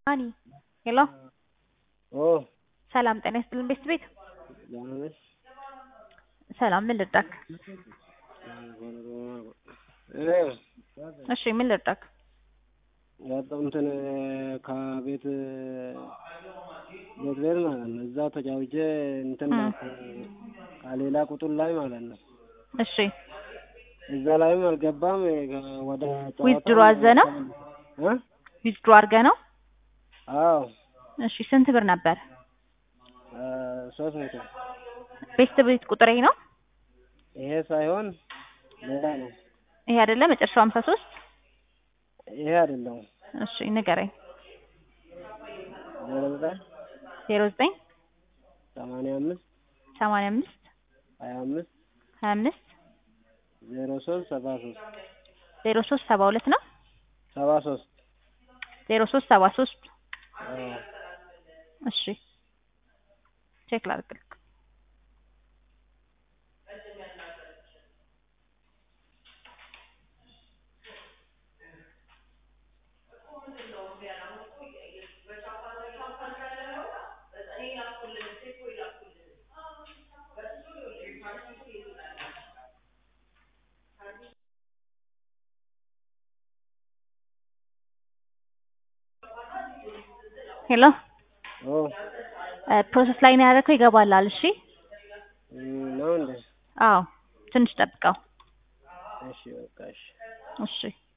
ማኒ ሄሎ ሰላም ጤና ይስጥልን ቤት ሰላም ምን ልርዳክ? እሺ ምን ልርዳክ? ያጣውንትን ከቤት ቤት ማለት ነው እዛ ተጫውቼ እንትን ከሌላ ቁጥር ላይ ማለት ነው። እሺ እዛ ላይም አልገባም ወደ ዊዝድሮ አዘነው ዊዝድሮ አርገ ነው? አዎ እሺ ስንት ብር ነበር? 300 ቤት ቁጥሬ ነው? ይሄ ሳይሆን ሌላ ነው። ይሄ አይደለም መጨረሻው 53 ይሄ አይደለም። እሺ ንገረኝ። 09 85 85 25 03 0372 ነው 73 0373 እሺ ቼክ ላድርግልክ። ሄሎ ፕሮሰስ ላይ ነው ያደረከው ይገባላል። እሺ ነው እንዴ? አዎ ትንሽ ጠብቀው። እሺ በቃ እሺ። እሺ